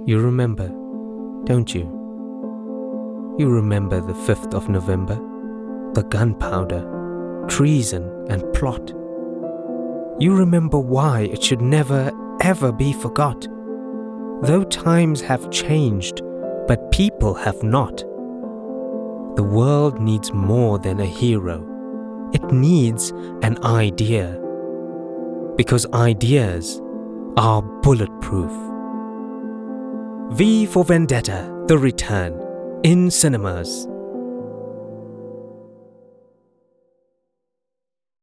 You remember, don't you? You remember the 5th of November, the gunpowder, treason and plot. You remember why it should never ever be forgot. Though times have changed, but people have not. The world needs more than a hero. It needs an idea. Because ideas are bulletproof. V for Vendetta, The Return, in cinemas.